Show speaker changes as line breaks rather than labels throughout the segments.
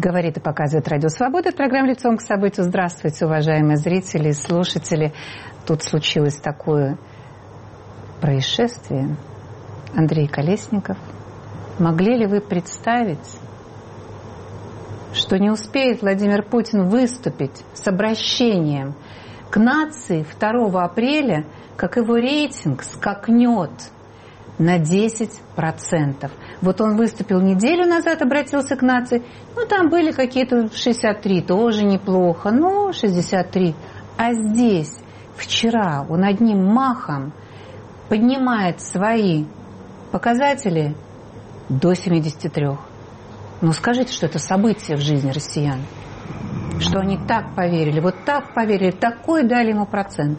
Говорит и показывает Радио Свобода. Это программа «Лицом к событию». Здравствуйте, уважаемые зрители и слушатели. Тут случилось такое происшествие. Андрей Колесников, могли ли вы представить, что не успеет Владимир Путин выступить с обращением к нации 2 апреля, как его рейтинг скакнет на 10%. Вот он выступил неделю назад, обратился к нации. Ну, там были какие-то 63, тоже неплохо. Ну, 63. А здесь, вчера, он одним махом поднимает свои показатели до 73. Ну, скажите, что это событие в жизни россиян. Что они так поверили, вот так поверили, такой дали ему процент.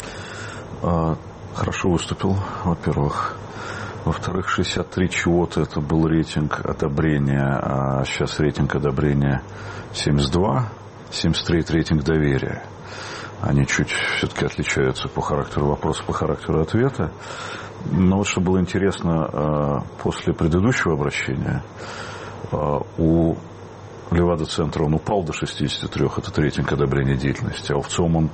Хорошо выступил, во-первых. Во-вторых, 63 чего-то, это был рейтинг одобрения, а сейчас рейтинг одобрения 72, 73 это рейтинг доверия. Они чуть все-таки отличаются по характеру вопроса, по характеру ответа. Но вот что было интересно, после предыдущего обращения у Левада-центра он упал до 63, этот рейтинг одобрения деятельности, а в ЦИОМ он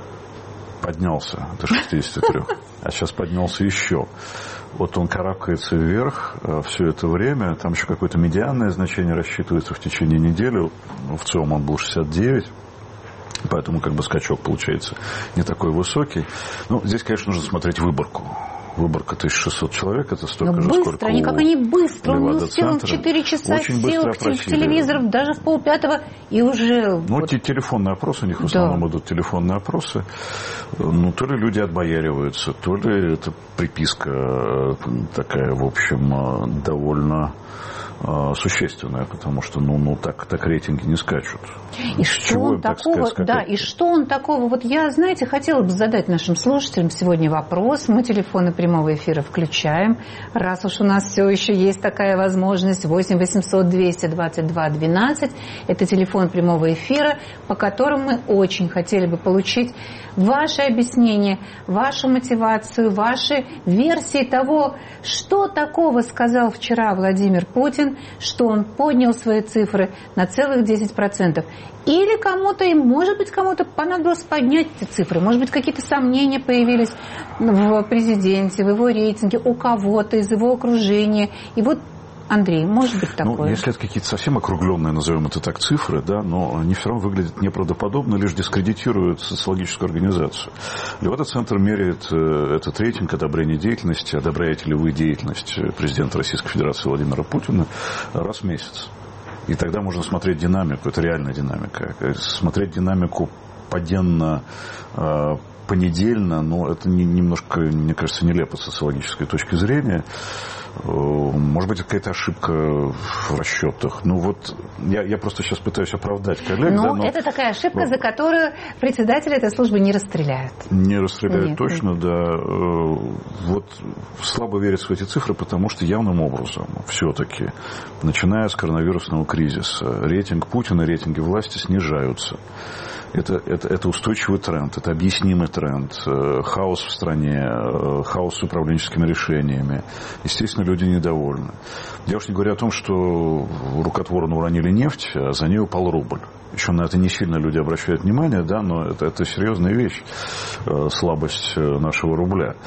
поднялся до 63, а сейчас поднялся еще. Вот он карабкается вверх все это время, там еще какое-то медианное значение рассчитывается в течение недели, в ЦИОМ он был 69, поэтому как бы скачок получается не такой высокий. Ну, здесь, конечно, нужно смотреть выборку. Выборка 1600 человек, это столько же, сколько
быстро, как они быстро, он не успел в 4 часа, сел в телевизор, даже в 4:30, и уже...
Ну, вот. Телефонные опросы, у них в основном идут телефонные опросы. Ну, то ли люди отбояриваются, то ли это приписка такая, в общем, довольно существенная, потому что, так рейтинги не скачут.
И что он такого, и что он такого, вот я, знаете, хотела бы задать нашим слушателям сегодня вопрос, мы телефоны прямого эфира включаем, раз уж у нас все еще есть такая возможность, 8 800 222 12, это телефон прямого эфира, по которому мы очень хотели бы получить ваше объяснение, вашу мотивацию, ваши версии того, что такого сказал вчера Владимир Путин, что он поднял свои цифры на целых 10%. Или кому-то, и может быть кому-то понадобилось поднять эти цифры, может быть какие-то сомнения появились в президенте, в его рейтинге, у кого-то из его окружения. И вот, Андрей, может быть такое?
Ну, если это какие-то совсем округленные, назовем это так, цифры, да, но они все равно выглядят неправдоподобно, лишь дискредитируют социологическую организацию. Левада-центр меряет этот рейтинг одобрения деятельности, одобряете ли вы деятельность президента Российской Федерации Владимира Путина раз в месяц. И тогда можно смотреть динамику, это реальная динамика. Смотреть динамику поденно, понедельно, но это немножко, мне кажется, нелепо с социологической точки зрения. Может быть, это какая-то ошибка в расчетах. Ну вот, я просто сейчас пытаюсь оправдать коллег.
Но это такая ошибка, за которую председателя этой службы не расстреляют.
Не расстреляют точно, да. Вот слабо верится в эти цифры, потому что явным образом все-таки, начиная с коронавирусного кризиса, рейтинг Путина, рейтинги власти снижаются. Это устойчивый тренд, это объяснимый тренд. Хаос в стране, хаос с управленческими решениями. Естественно, люди недовольны. Я уж не говорю о том, что рукотворно уронили нефть, а за ней упал рубль. Еще на это не сильно люди обращают внимание, да, но это серьезная вещь, слабость нашего рубля.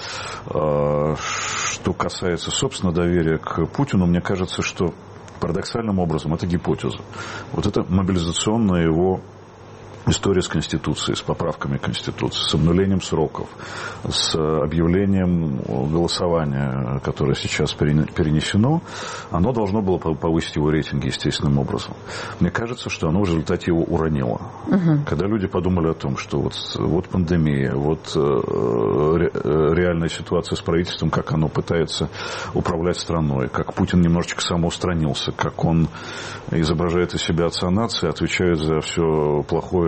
Что касается, собственно, доверия к Путину, мне кажется, что парадоксальным образом это гипотеза. Вот это мобилизационная его история с Конституцией, с поправками Конституции, с обнулением сроков, с объявлением голосования, которое сейчас перенесено, оно должно было повысить его рейтинги естественным образом. Мне кажется, что оно в результате его уронило. Когда люди подумали о том, что вот пандемия, вот реальная ситуация с правительством, как оно пытается управлять страной, как Путин немножечко самоустранился, как он изображает из себя отца нации, отвечает за все плохое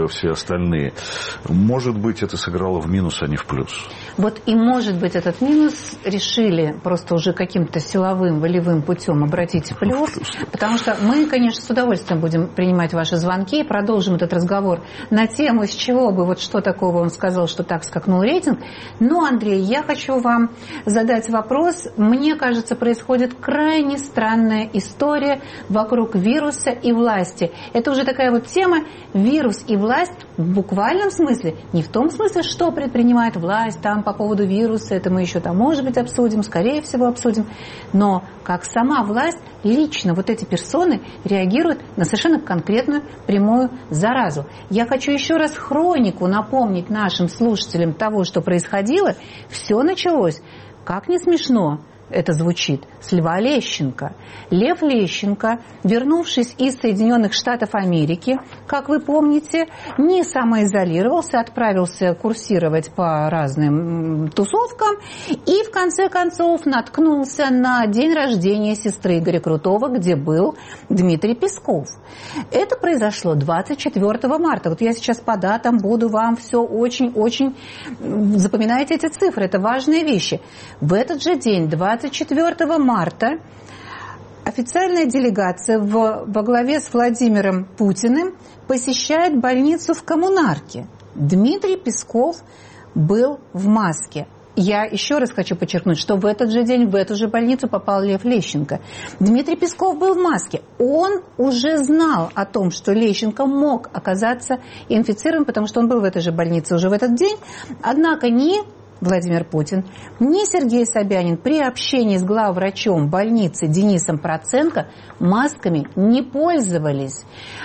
все остальные. Может быть, это сыграло в минус, а не в плюс.
Вот и может быть этот минус решили просто уже каким-то силовым, волевым путем обратить в плюс, потому что мы, конечно, с удовольствием будем принимать ваши звонки и продолжим этот разговор на тему, из чего бы, вот что такого он сказал, что так скакнул рейтинг. Но, Андрей, я хочу вам задать вопрос. Мне кажется, происходит крайне странная история вокруг вируса и власти. Это уже такая вот тема вирус и власть в буквальном смысле, не в том смысле, что предпринимает власть там по поводу вируса, это мы еще там, может быть, обсудим, скорее всего, обсудим, но как сама власть, лично вот эти персоны реагируют на совершенно конкретную прямую заразу. Я хочу еще раз хронику напомнить нашим слушателям того, что происходило. Все началось, как не смешно это звучит, с Льва Лещенко. Лев Лещенко, вернувшись из Соединенных Штатов Америки, как вы помните, не самоизолировался, отправился курсировать по разным тусовкам и, в конце концов, наткнулся на день рождения сестры Игоря Крутого, где был Дмитрий Песков. Это произошло 24 марта. Вот я сейчас по датам буду вам все очень-очень... Запоминайте эти цифры, это важные вещи. В этот же день, 24 марта, официальная делегация во главе с Владимиром Путиным посещает больницу в Коммунарке. Дмитрий Песков был в маске. Я еще раз хочу подчеркнуть, что в этот же день в эту же больницу попал Лев Лещенко. Дмитрий Песков был в маске. Он уже знал о том, что Лещенко мог оказаться инфицирован, потому что он был в этой же больнице уже в этот день. Однако ни Владимир Путин, ни Сергей Собянин при общении с главврачом больницы Денисом Проценко масками не пользовались.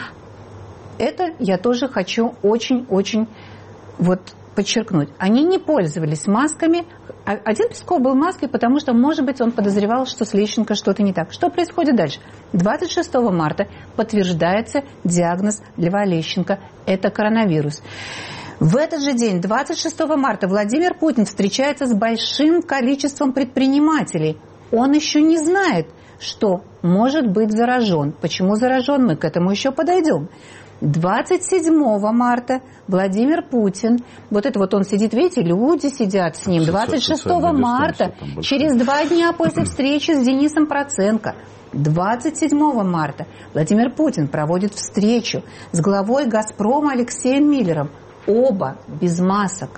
Это я тоже хочу очень-очень подчеркнуть. Они не пользовались масками. Один Песков был в маске, потому что, может быть, он подозревал, что с Лещенко что-то не так. Что происходит дальше? 26 марта подтверждается диагноз Льва Лещенко. Это коронавирус. В этот же день, 26 марта, Владимир Путин встречается с большим количеством предпринимателей. Он еще не знает, что может быть заражен. Почему заражен, мы к этому еще подойдем. 27 марта Владимир Путин, он сидит, видите, люди сидят с ним. 26 марта, через 2 дня после встречи с Денисом Проценко, 27 марта Владимир Путин проводит встречу с главой «Газпрома» Алексеем Миллером. Оба без масок.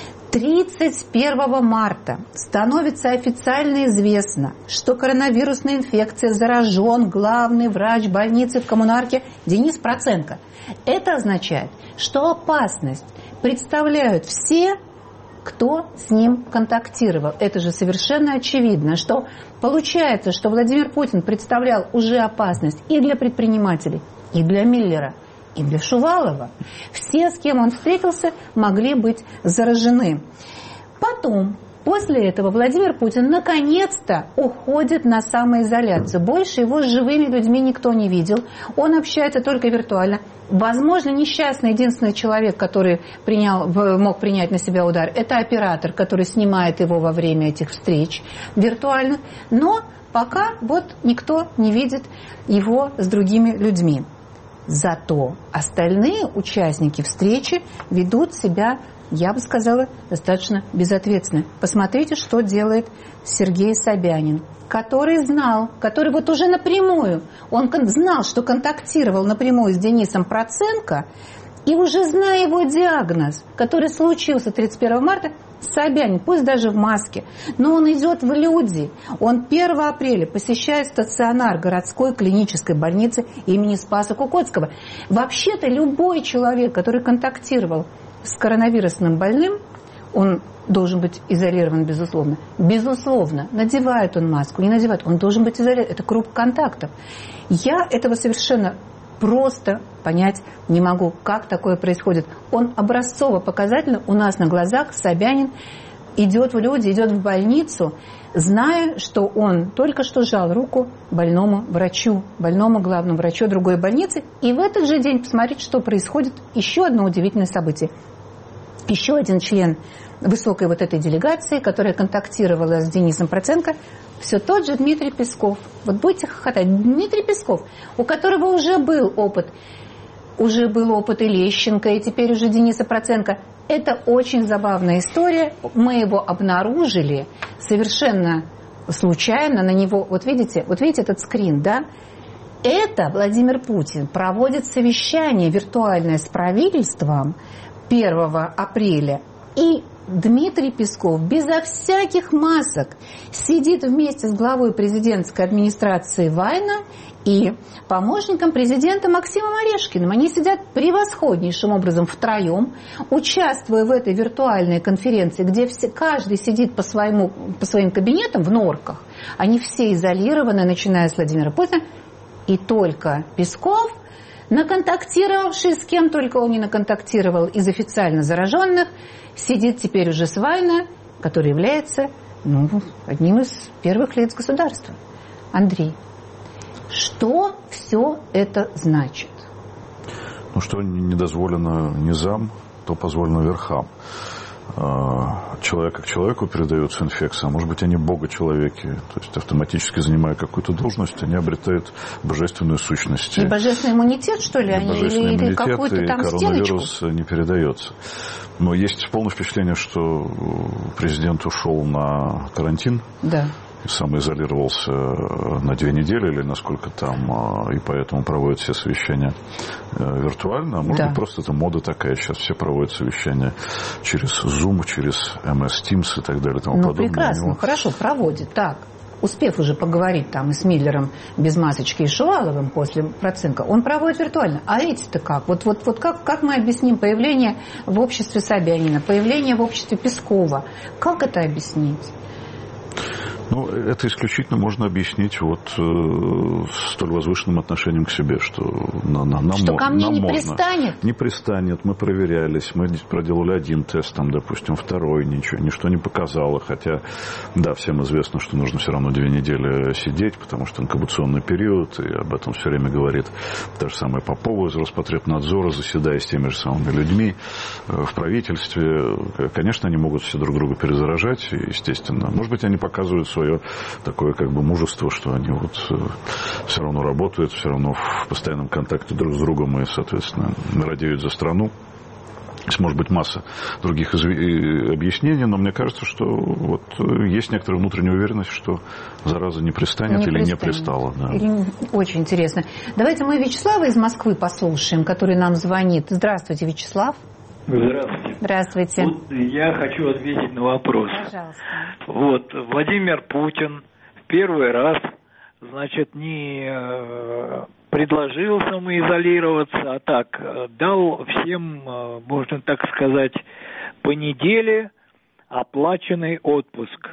31 марта становится официально известно, что коронавирусной инфекцией заражен главный врач больницы в Коммунарке Денис Проценко. Это означает, что опасность представляют все, кто с ним контактировал. Это же совершенно очевидно, что получается, что Владимир Путин представлял уже опасность и для предпринимателей, и для Миллера, и для Шувалова. Все, с кем он встретился, могли быть заражены. Потом, после этого, Владимир Путин наконец-то уходит на самоизоляцию. Больше его с живыми людьми никто не видел. Он общается только виртуально. Возможно, несчастный единственный человек, который мог принять на себя удар, это оператор, который снимает его во время этих встреч виртуально. Но пока никто не видит его с другими людьми. Зато остальные участники встречи ведут себя, я бы сказала, достаточно безответственно. Посмотрите, что делает Сергей Собянин, который уже напрямую, он знал, что контактировал напрямую с Денисом Проценко, и уже зная его диагноз, который случился 31 марта, Собянин, пусть даже в маске, но он идет в люди. Он 1 апреля посещает стационар городской клинической больницы имени Спаса Кукоцкого. Вообще-то любой человек, который контактировал с коронавирусным больным, он должен быть изолирован, безусловно. Безусловно, надевает он маску, не надевает, он должен быть изолирован. Это круг контактов. Я этого совершенно просто понять не могу, как такое происходит. Он образцово-показательно у нас на глазах, Собянин, идет в люди, идет в больницу, зная, что он только что сжал руку больному врачу, больному главному врачу другой больницы. И в этот же день посмотреть, что происходит. Еще одно удивительное событие. Еще один член высокой этой делегации, которая контактировала с Денисом Проценко, все тот же Дмитрий Песков. Будете хохотать. Дмитрий Песков, у которого уже был опыт уже был опыт и Лещенко, и теперь уже Дениса Проценко. Это очень забавная история. Мы его обнаружили совершенно случайно. На него, вот видите этот скрин, да? Это Владимир Путин проводит совещание виртуальное с правительством 1 апреля. И Дмитрий Песков безо всяких масок сидит вместе с главой президентской администрации Вайна и помощником президента Максимом Орешкиным. Они сидят превосходнейшим образом втроем, участвуя в этой виртуальной конференции, где каждый сидит по своим кабинетам в норках. Они все изолированы, начиная с Владимира Путина. И только Песков, наконтактировавший с кем только он не наконтактировал из официально зараженных, сидит теперь уже с Вайна, который является одним из первых лиц государства. Андрей, что все это значит?
Что не дозволено низам, то позволено верхам. Человека к человеку передается инфекция, а может быть, они бога-человеки, то есть автоматически занимая какую-то должность, они обретают божественную сущность.
И божественный иммунитет, что ли, они или какую-то там стеночку?
Коронавирус не передается. Но есть полное впечатление, что президент ушел на карантин.
Да.
Самоизолировался на 2 недели или насколько там, и поэтому проводят все совещания виртуально. А может быть, просто это мода такая. Сейчас все проводят совещания через Zoom, через MS Teams и так далее. И тому подобное.
Прекрасно, хорошо, проводит. Так, успев уже поговорить там и с Миллером без масочки, и Шуваловым после Проценко, он проводит виртуально. А эти-то как? Вот как мы объясним появление в обществе Собянина, появление в обществе Пескова? Как это объяснить?
Это исключительно можно объяснить столь возвышенным отношением к себе, что
что ко мне не
можно.
Пристанет?
Не пристанет. Мы проверялись, мы проделали 1 тест, допустим, 2, ничто не показало. Хотя, да, всем известно, что нужно все равно 2 недели сидеть, потому что инкубационный период, и об этом все время говорит та же самая Попова из Роспотребнадзора, заседая с теми же самыми людьми в правительстве. Конечно, они могут все друг друга перезаражать, естественно. Может быть, они показывают свое такое мужество, что они все равно работают, все равно в постоянном контакте друг с другом и, соответственно, радеют за страну. Может быть, масса других объяснений, но мне кажется, что есть некоторая внутренняя уверенность, что зараза не пристанет или не пристала. Да.
Очень интересно. Давайте мы Вячеслава из Москвы послушаем, который нам звонит. Здравствуйте, Вячеслав.
Здравствуйте.
Здравствуйте.
Я хочу ответить на вопрос.
Пожалуйста.
Владимир Путин в первый раз, не предложил самоизолироваться, а так дал всем, можно так сказать, по неделе оплаченный отпуск.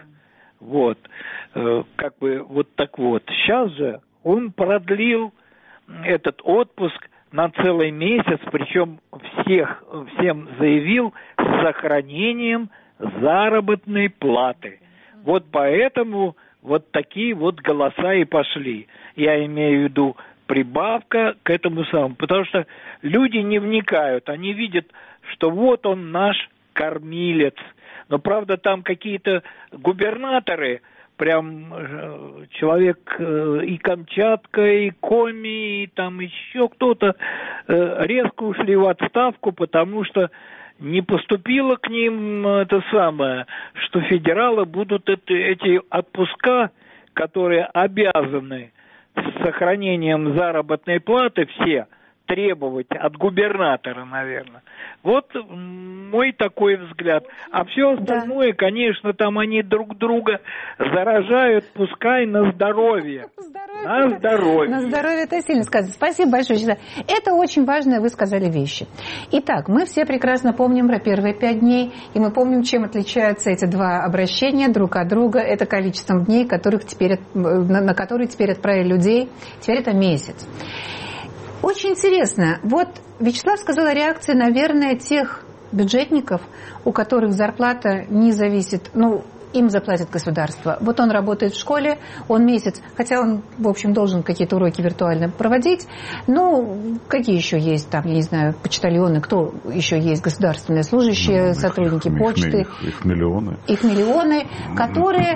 Сейчас же он продлил этот отпуск на целый месяц, причем всем заявил с сохранением заработной платы. Поэтому такие голоса и пошли. Я имею в виду прибавка к этому самому. Потому что люди не вникают. Они видят, что он наш кормилец. Но, правда, там какие-то губернаторы, прям человек и Камчатка, и Коми, и там еще кто-то резко ушли в отставку, потому что не поступило к ним что федералы будут эти отпуска, которые обязаны с сохранением заработной платы все требовать от губернатора, наверное. Мой такой взгляд. А все остальное, конечно, там они друг друга заражают, пускай на здоровье. На здоровье.
На здоровье это сильно сказано. Спасибо большое. Это очень важные вы сказали вещи. Итак, мы все прекрасно помним про первые 5 дней, и мы помним, чем отличаются эти 2 обращения друг от друга. Это количеством дней, на которые теперь отправили людей. Теперь это месяц. Очень интересно. Вячеслав сказал о реакции, наверное, тех бюджетников, у которых зарплата не зависит, им заплатит государство. Он работает в школе, он месяц, хотя он, в общем, должен какие-то уроки виртуально проводить. Какие еще есть там, я не знаю, почтальоны, кто еще есть, государственные служащие, сотрудники почты.
Их миллионы.
Их миллионы, которые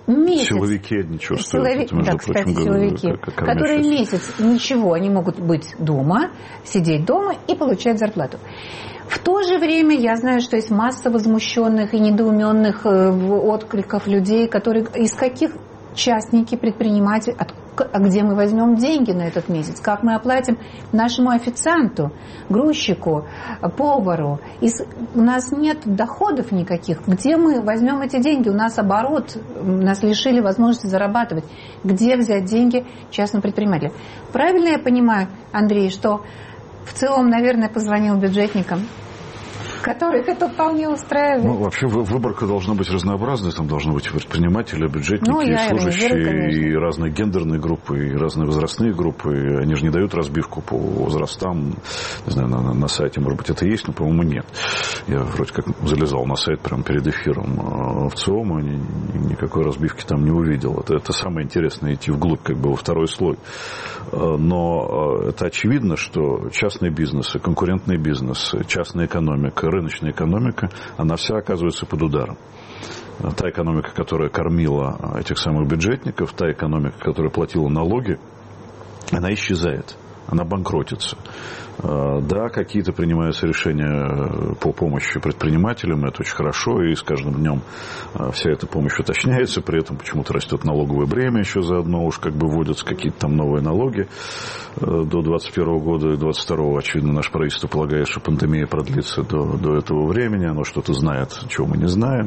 месяц.
Силовики не чувствуют.
Да, кстати, силовики, которые месяц ничего, они могут быть дома, сидеть дома и получать зарплату. В то же время я знаю, что есть масса возмущенных и недоуменных откликов людей, которые из каких частники, предприниматели, а где мы возьмем деньги на этот месяц, как мы оплатим нашему официанту, грузчику, повару. У нас нет доходов никаких. Где мы возьмем эти деньги? У нас оборот, нас лишили возможности зарабатывать. Где взять деньги частным предпринимателям? Правильно я понимаю, Андрей, что в целом, наверное, позвонил бюджетникам, которых это вполне устраивает.
Ну, вообще выборка должна быть разнообразной. Там должны быть предприниматели, бюджетники, служащие, и разные гендерные группы, и разные возрастные группы. Они же не дают разбивку по возрастам. Не знаю, на сайте, может быть, это есть, но, по-моему, нет. Я вроде как залезал на сайт прямо перед эфиром в ЦИОМ, и никакой разбивки там не увидел. Это самое интересное, идти вглубь, как бы во второй слой. Но это очевидно, что частные бизнесы, конкурентные бизнесы, частная экономика, рыночная экономика, она вся оказывается под ударом. Та экономика, которая кормила этих самых бюджетников, та экономика, которая платила налоги, она исчезает, она банкротится. Да, какие-то принимаются решения по помощи предпринимателям, это очень хорошо, и с каждым днем вся эта помощь уточняется, при этом почему-то растет налоговое бремя еще заодно, уж как бы вводятся какие-то там новые налоги до 2021 года и 2022, очевидно, наше правительство полагает, что пандемия продлится до этого времени, оно что-то знает, чего мы не знаем.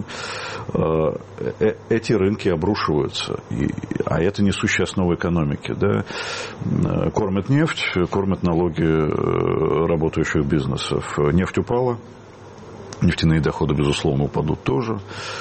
Эти рынки обрушиваются, а это несущая основа экономики, да? Кормят нефть, кормят налоги работающих бизнесов. Нефть упала, нефтяные доходы, безусловно, упадут тоже.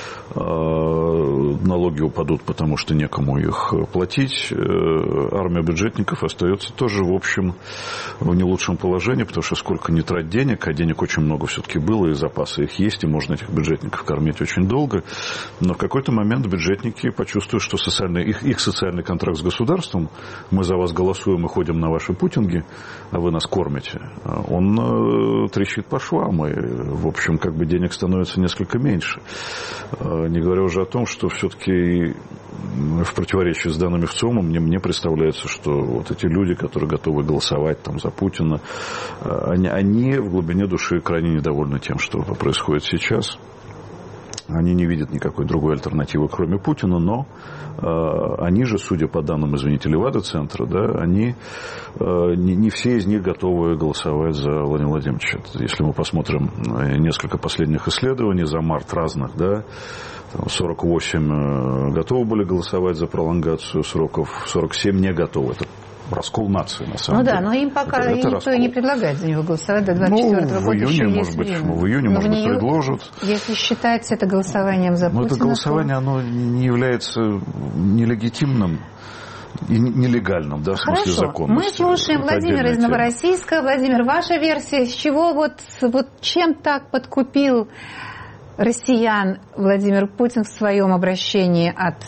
Налоги упадут, потому что некому их платить. Армия бюджетников остается тоже, в общем, в не лучшем положении, потому что сколько ни трать денег, а денег очень много все-таки было, и запасы их есть, и можно этих бюджетников кормить очень долго. Но в какой-то момент бюджетники почувствуют, что их социальный контракт с государством, мы за вас голосуем и ходим на ваши путинги, а вы нас кормите, он трещит по швам, и, в общем, как бы денег становится несколько меньше. Не говоря уже о том, что все-таки в противоречии с данными ВЦИОМа мне представляется, что вот эти люди, которые готовы голосовать там за Путина, они в глубине души крайне недовольны тем, что происходит сейчас. Они не видят никакой другой альтернативы, кроме Путина, но они же, судя по данным, извините, Левада-центра, да, они не все из них готовы голосовать за Владимира Владимировича. Если мы посмотрим несколько последних исследований за март разных, да, 48 готовы были голосовать за пролонгацию сроков, 47 не готовы. Это раскол нации, на самом деле.
Ну да, но им пока никто и не предлагает за него голосовать до 24 года.
В июне, может быть, предложат.
Если считать это голосованием за Путина...
Но это голосование, оно не является нелегитимным и нелегальным, да, в смысле законности.
Мы слушаем Владимира из Новороссийска. Владимир, ваша версия, с чего чем так подкупил россиян Владимир Путин в своем обращении от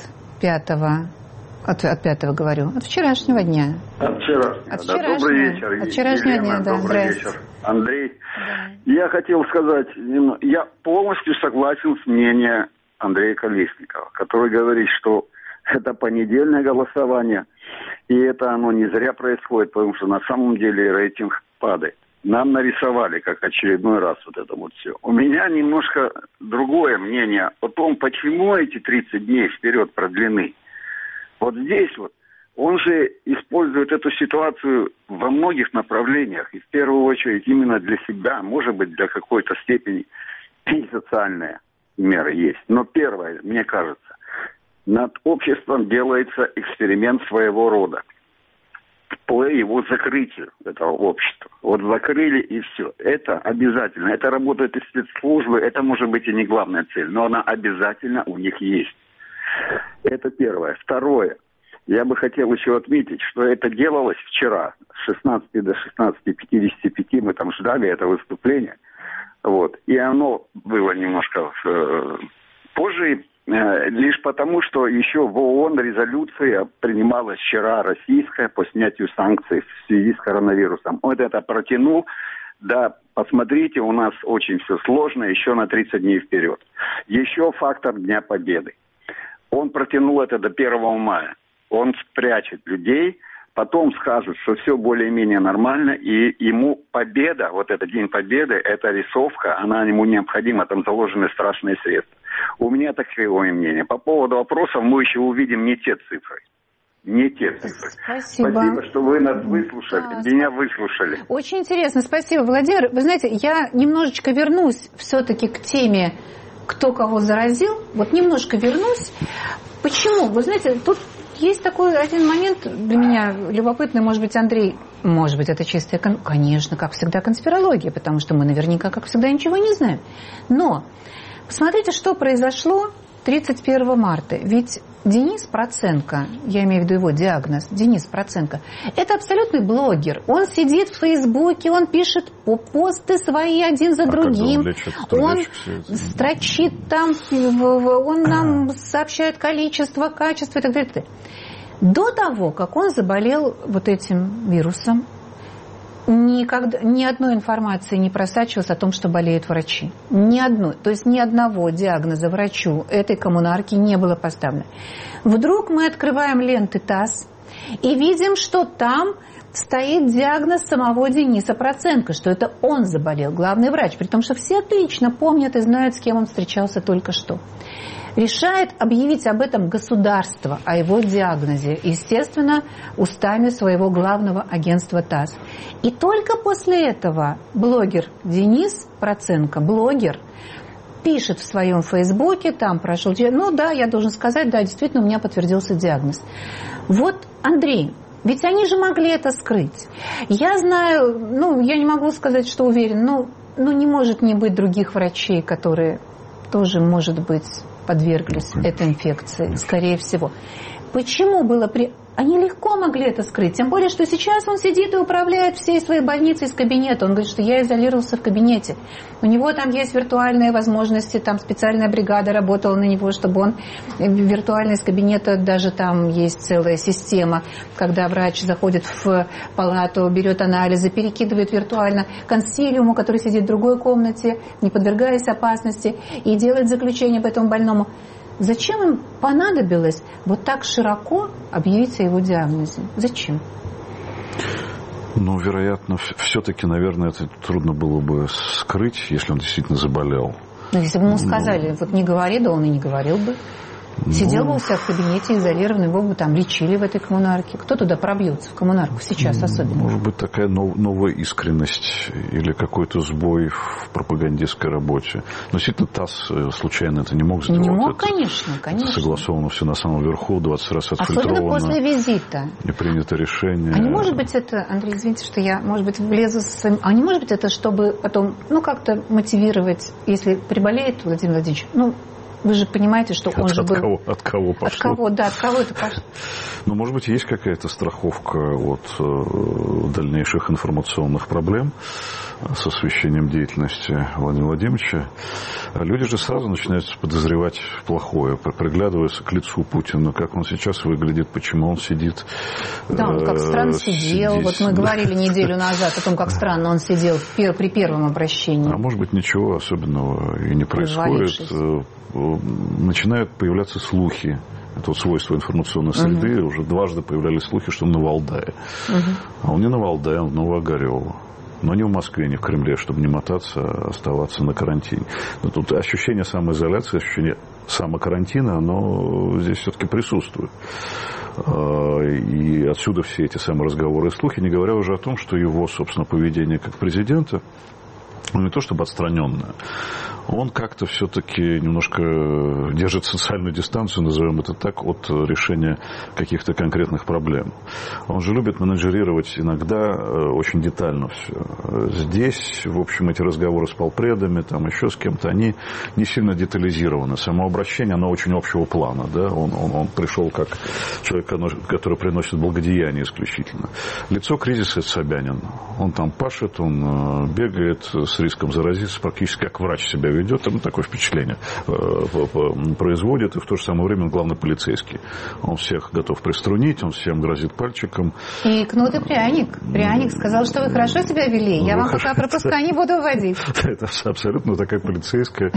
5-го, говорю, от вчерашнего дня.
От вчерашнего. Добрый вечер.
От вчерашнего дня, да.
Добрый вечер, Андрей. Да. Я хотел сказать, я полностью согласен с мнением Андрея Колесникова, который говорит, что это понедельное голосование, и это оно не зря происходит, потому что на самом деле рейтинг падает. Нам нарисовали, как очередной раз вот это вот все. У меня немножко другое мнение о том, почему эти 30 дней вперед продлены. Вот здесь вот он же использует эту ситуацию во многих направлениях. И в первую очередь именно для себя, может быть, для какой-то степени и социальные меры есть. Но первое, мне кажется, над обществом делается эксперимент своего рода. По его закрытию этого общества. Вот закрыли и все. Это обязательно. Это работают и спецслужбы. Это может быть и не главная цель. Но она обязательно у них есть. Это первое. Второе. Я бы хотел еще отметить, что это делалось вчера. С 16 до 16:55 мы там ждали это выступление. Вот. И оно было немножко позже. Лишь потому, что еще в ООН резолюция принималась вчера российская по снятию санкций в связи с коронавирусом. Вот это протянул. Да, посмотрите, у нас очень все сложно, еще на 30 дней вперед. Еще фактор Дня Победы. Он протянул это до 1 мая. Он спрячет людей, потом скажет, что все более-менее нормально, и ему победа, вот этот День Победы, эта рисовка, она ему необходима, там заложены страшные средства. У меня такое мнение. По поводу вопросов мы еще увидим не те цифры. Не те цифры. Спасибо, что вы нас выслушали, меня выслушали.
Очень интересно, спасибо, Владимир. Вы знаете, я немножечко вернусь все-таки к теме, кто кого заразил. Вот немножко вернусь. Почему? Вы знаете, тут есть такой один момент для меня любопытный, может быть, Андрей, может быть, это чистая, конечно, как всегда, конспирология, потому что мы наверняка, как всегда, ничего не знаем. Но посмотрите, что произошло 31 марта. Ведь Денис Проценко, я имею в виду его диагноз, Денис Проценко, это абсолютный блогер. Он сидит в Фейсбуке, он пишет посты свои один за другим. Он строчит там, он нам сообщает количество, качество и так далее. До того, как он заболел вот этим вирусом, ни одной информации не просачивалось о том, что болеют врачи. Ни одной. То есть ни одного диагноза врачу этой коммунарки не было поставлено. Вдруг мы открываем ленты ТАСС и видим, что там стоит диагноз самого Дениса Проценко, что это он заболел, главный врач, при том, что все отлично помнят и знают, с кем он встречался только что. Решает объявить об этом государство, о его диагнозе, естественно, устами своего главного агентства ТАСС. И только после этого блогер Денис Проценко, блогер, пишет в своем Фейсбуке, там прошел, ну да, я должен сказать, да, действительно, у меня подтвердился диагноз. Вот, Андрей, ведь они же могли это скрыть. Я знаю, я не могу сказать, что уверен, но не может не быть других врачей, которые тоже, может быть, подверглись этой инфекции, скорее всего. Почему было Они легко могли это скрыть, тем более, что сейчас он сидит и управляет всей своей больницей из кабинета. Он говорит, что я изолировался в кабинете. У него там есть виртуальные возможности, там специальная бригада работала на него, чтобы он виртуально из кабинета, даже там есть целая система, когда врач заходит в палату, берет анализы, перекидывает виртуально консилиуму, который сидит в другой комнате, не подвергаясь опасности, и делает заключение по этому больному. Зачем им понадобилось вот так широко объявить о его диагнозе? Зачем?
Вероятно, все-таки, наверное, это трудно было бы скрыть, если он действительно заболел.
Но если бы ему сказали, вот не говори, да он и не говорил бы. Сидел бы у себя в кабинете изолированный, его бы там лечили в этой коммунарке. Кто туда пробьется в коммунарку сейчас особенно?
Может быть, такая новая искренность или какой-то сбой в пропагандистской работе. Но действительно, ТАСС случайно это не мог сделать.
Не мог, конечно.
Это согласовано все на самом верху, 20 раз отфильтровано.
Особенно после визита.
И принято решение.
А не может быть это, Андрей, извините, что я, может быть, влезу с своим... А не может быть это, чтобы потом, как-то мотивировать, если приболеет Владимир Владимирович, вы же понимаете, что он же был...
От кого пошло?
От кого это пошло?
Может быть, есть какая-то страховка от дальнейших информационных проблем с освещением деятельности Владимира Владимировича. Люди же сразу начинают подозревать плохое, приглядываются к лицу Путина, как он сейчас выглядит, почему он сидит.
Да, он как странно сидел. Вот мы говорили неделю назад о том, как странно он сидел при первом обращении.
А может быть, ничего особенного и не происходит. Начинают появляться слухи. Это свойство информационной среды. Уже дважды появлялись слухи, что он на Валдае. А он не на Валдае, он в Новоогарёво. Но не в Москве, не в Кремле, чтобы не мотаться, а оставаться на карантине. Но тут ощущение самоизоляции, ощущение самокарантина, оно здесь все-таки присутствует. И отсюда все эти самые разговоры и слухи, не говоря уже о том, что его, собственно, поведение как президента, не то чтобы отстраненное, он как-то все-таки немножко держит социальную дистанцию, назовем это так, от решения каких-то конкретных проблем. Он же любит менеджерировать иногда очень детально все. Здесь, в общем, эти разговоры с полпредами, там еще с кем-то, они не сильно детализированы. Само обращение, оно очень общего плана. Да? Он пришел как человек, который приносит благодеяние исключительно. Лицо кризиса – это Собянин. Он там пашет, он бегает, с риском заразиться, практически как врач себя ведет, такое впечатление производит, и в то же самое время он главный полицейский. Он всех готов приструнить, он всем грозит пальчиком.
И кнут и пряник. Пряник сказал, что вы хорошо себя вели, я вам пока пропуска не буду вводить. Это
абсолютно такая полицейское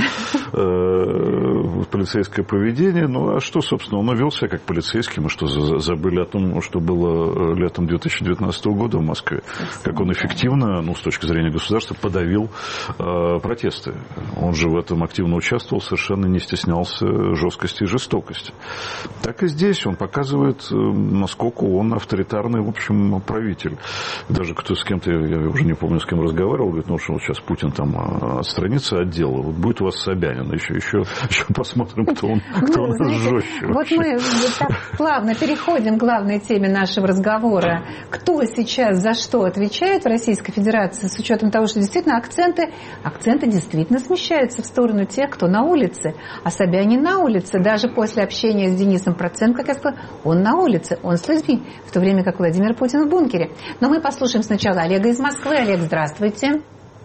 поведение. Ну, а что, собственно, он вел себя как полицейский. Мы что, забыли о том, что было летом 2019 года в Москве? Как он эффективно, с точки зрения государства, подавил протесты. Он же в этом активно участвовал, совершенно не стеснялся жесткости и жестокости. Так и здесь он показывает, насколько он авторитарный, в общем, правитель. Даже кто с кем-то, я уже не помню, с кем разговаривал, говорит, что сейчас Путин там отстранится от дела, вот будет у вас Собянин, еще посмотрим, кто он жестче.
Вот мы так плавно переходим к главной теме нашего разговора. Кто сейчас за что отвечает в Российской Федерации, с учетом того, что действительно акценты действительно смещаются в сторону тех, кто на улице. А Собянин на улице. Даже после общения с Денисом Проценко, как я сказала, он на улице, он с людьми, в то время как Владимир Путин в бункере. Но мы послушаем сначала Олега из Москвы. Олег, здравствуйте.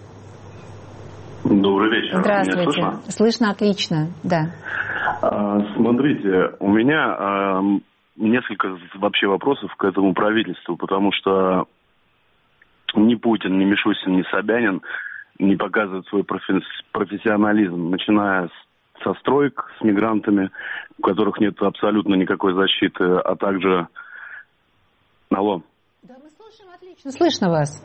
Добрый вечер.
Здравствуйте.
Меня слышно?
Слышно отлично, да.
Смотрите, у меня несколько вообще вопросов к этому правительству, потому что ни Путин, ни Мишустин, ни Собянин не показывают свой профессионализм, начиная со стройк с мигрантами, у которых нет абсолютно никакой защиты, а также... Алло.
Да, мы слушаем отлично. Слышно вас.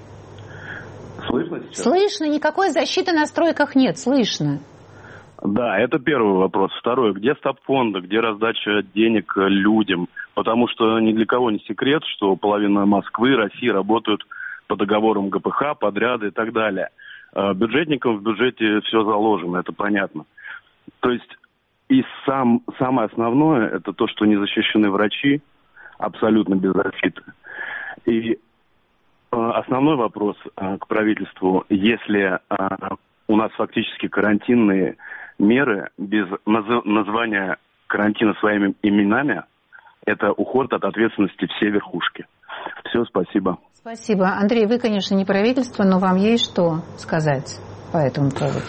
Слышно сейчас?
Слышно. Никакой защиты на стройках нет. Слышно.
Да, это первый вопрос. Второй. Где стабфонды, где раздача денег людям? Потому что ни для кого не секрет, что половина Москвы, России работают по договорам ГПХ, подряды и так далее. Бюджетникам в бюджете все заложено, это понятно. То есть и самое основное, это то, что не защищены врачи, абсолютно без защиты. И основной вопрос к правительству, если у нас фактически карантинные меры без названия карантина своими именами, это уход от ответственности все верхушки. Все, спасибо.
Спасибо. Андрей, вы, конечно, не правительство, но вам есть что сказать по этому поводу?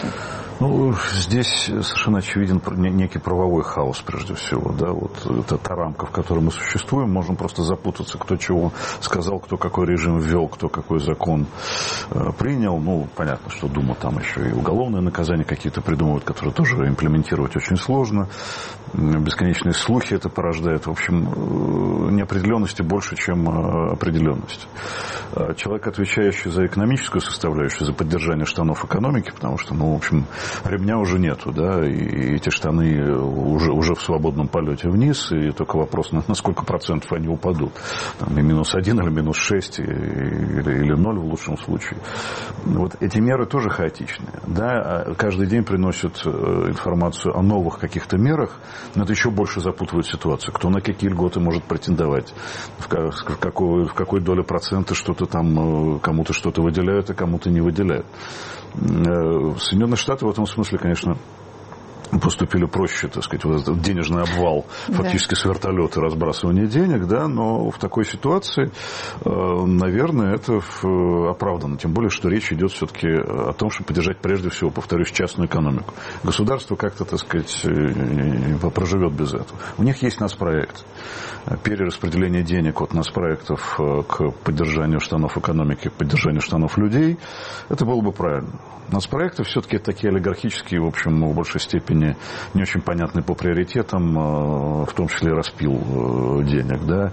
Здесь совершенно очевиден некий правовой хаос, прежде всего. Да? Вот это та рамка, в которой мы существуем, можем просто запутаться, кто чего сказал, кто какой режим ввел, кто какой закон принял. Понятно, что Дума там еще и уголовные наказания какие-то придумывают, которые тоже имплементировать очень сложно. Бесконечные слухи это порождает. В общем, неопределенности больше, чем определенности. Человек, отвечающий за экономическую составляющую, за поддержание штанов экономики, потому что, в общем, ремня уже нету, да, и эти штаны уже в свободном полете вниз, и только вопрос, на сколько процентов они упадут. Там, и -1 или -6, или 0 в лучшем случае. Вот эти меры тоже хаотичные. Да, каждый день приносят информацию о новых каких-то мерах, но это еще больше запутывает ситуацию. Кто на какие льготы может претендовать, в какой доле процента что-то там, кому-то что-то выделяют, а кому-то не выделяют. Соединенные Штаты в этом смысле, конечно, поступили проще, так сказать, вот этот денежный обвал, фактически с вертолета разбрасывание денег, да, но в такой ситуации, наверное, это оправдано. Тем более, что речь идет все-таки о том, чтобы поддержать, прежде всего, повторюсь, частную экономику. Государство как-то, так сказать, проживет без этого. У них есть нацпроект. Перераспределение денег от нацпроектов к поддержанию штанов экономики, к поддержанию штанов людей, это было бы правильно. Нацпроекты все-таки такие олигархические, в общем, в большей степени не очень понятны по приоритетам, в том числе распил денег. Да?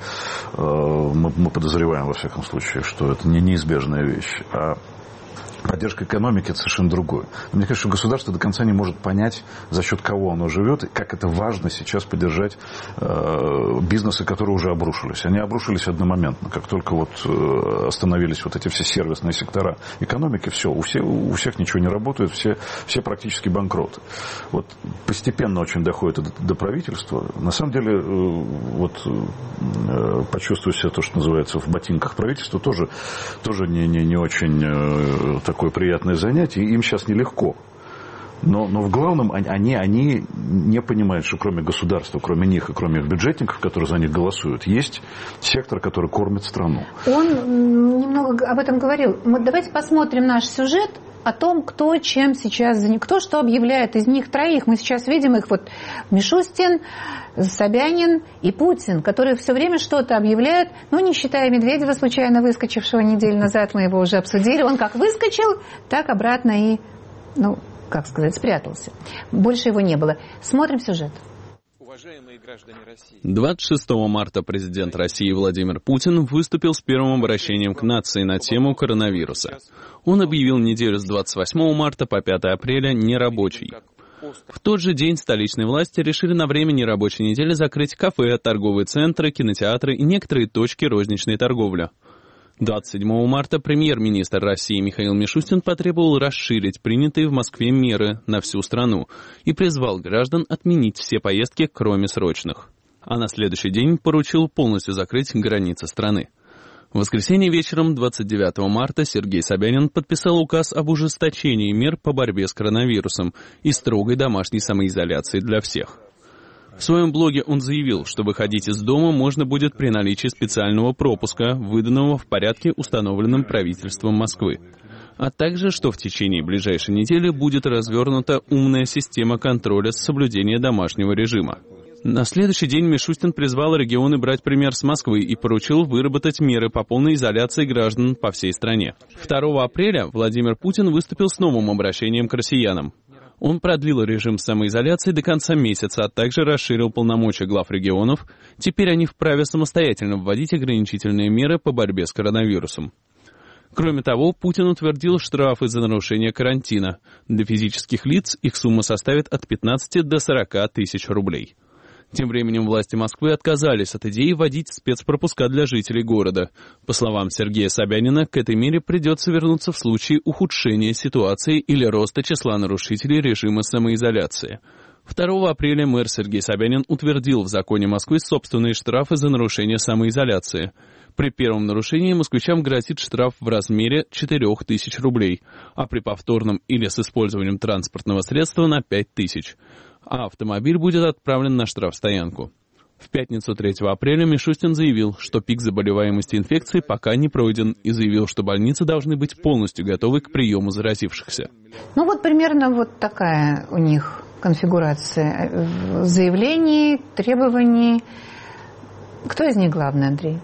Мы подозреваем, во всяком случае, что это не неизбежная вещь. А поддержка экономики – это совершенно другое. Мне кажется, что государство до конца не может понять, за счет кого оно живет, и как это важно сейчас поддержать бизнесы, которые уже обрушились. Они обрушились одномоментно. Как только остановились эти все сервисные сектора экономики, все, у всех ничего не работает, все практически банкроты. Постепенно очень доходит до правительства. На самом деле, почувствовать себя, то, что называется, в ботинках правительства, тоже не очень такое приятное занятие, им сейчас нелегко. Но в главном они не понимают, что кроме государства, кроме них и кроме их бюджетников, которые за них голосуют, есть сектор, который кормит страну.
Он немного об этом говорил. Давайте посмотрим наш сюжет о том, кто чем сейчас занят, кто что объявляет. Из них троих мы сейчас видим их вот Мишустин, Собянин и Путин, которые все время что-то объявляют, ну, не считая Медведева, случайно выскочившего неделю назад, мы его уже обсудили. Он как выскочил, так обратно и, ну, как сказать, спрятался. Больше его не было. Смотрим сюжет.
26 марта президент России Владимир Путин выступил с первым обращением к нации на тему коронавируса. Он объявил неделю с 28 марта по 5 апреля нерабочей. В тот же день столичные власти решили на время нерабочей недели закрыть кафе, торговые центры, кинотеатры и некоторые точки розничной торговли. 27 марта премьер-министр России Михаил Мишустин потребовал расширить принятые в Москве меры на всю страну и призвал граждан отменить все поездки, кроме срочных. А на следующий день поручил полностью закрыть границы страны. В воскресенье вечером 29 марта Сергей Собянин подписал указ об ужесточении мер по борьбе с коронавирусом и строгой домашней самоизоляции для всех. В своем блоге он заявил, что выходить из дома можно будет при наличии специального пропуска, выданного в порядке, установленном правительством Москвы, а также, что в течение ближайшей недели будет развернута умная система контроля соблюдения домашнего режима. На следующий день Мишустин призвал регионы брать пример с Москвы и поручил выработать меры по полной изоляции граждан по всей стране. 2 апреля Владимир Путин выступил с новым обращением к россиянам. Он продлил режим самоизоляции до конца месяца, а также расширил полномочия глав регионов. Теперь они вправе самостоятельно вводить ограничительные меры по борьбе с коронавирусом. Кроме того, Путин утвердил штрафы за нарушение карантина. Для физических лиц их сумма составит от 15 до 40 тысяч рублей. Тем временем власти Москвы отказались от идеи вводить спецпропуска для жителей города. По словам Сергея Собянина, к этой мере придется вернуться в случае ухудшения ситуации или роста числа нарушителей режима самоизоляции. 2 апреля мэр Сергей Собянин утвердил в законе Москвы собственные штрафы за нарушение самоизоляции. При первом нарушении москвичам грозит штраф в размере 4000 рублей, а при повторном или с использованием транспортного средства на 5000. А автомобиль будет отправлен на штрафстоянку. В пятницу 3 апреля Мишустин заявил, что пик заболеваемости инфекцией пока не пройден, и заявил, что больницы должны быть полностью готовы к приему заразившихся.
Ну вот примерно вот такая у них конфигурация заявлений, требований. Кто из них главный, Андрей?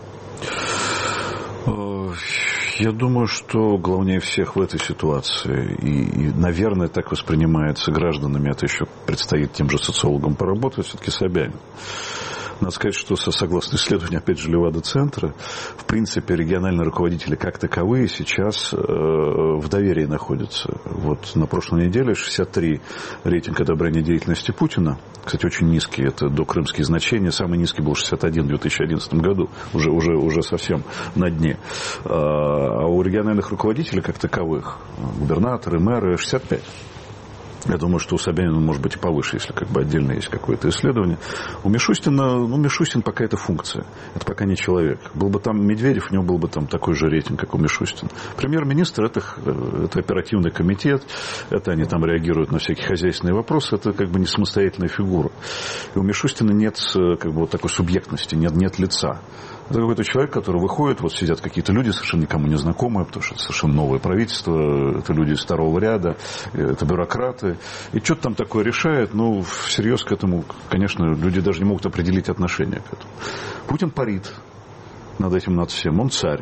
Я думаю, что главнее всех в этой ситуации, и, наверное, так воспринимается гражданами, это еще предстоит тем же социологам поработать, все-таки Собянин. Надо сказать, что согласно исследованию, опять же, Левада-центра, в принципе, региональные руководители как таковые сейчас в доверии находятся. Вот на прошлой неделе 63 рейтинг одобрения деятельности Путина. Кстати, очень низкий, это докрымские значения. Самый низкий был 61 в 2011 году, уже совсем на дне. А у региональных руководителей как таковых, губернаторы, мэры, 65. Я думаю, что у Собянина может быть и повыше, если как бы отдельно есть какое-то исследование. У Мишустина, Мишустин пока это функция, это пока не человек. Был бы там Медведев, у него был бы там такой же рейтинг, как у Мишустина. Премьер-министр это оперативный комитет, это они там реагируют на всякие хозяйственные вопросы, это как бы не самостоятельная фигура. И у Мишустина нет как бы вот такой субъектности, нет лица. Это какой-то человек, который выходит, вот сидят какие-то люди, совершенно никому не знакомые, потому что это совершенно новое правительство, это люди из второго ряда, это бюрократы. И что-то там такое решает, всерьез к этому, конечно, люди даже не могут определить отношение к этому. Путин парит над этим, над всем. Он царь.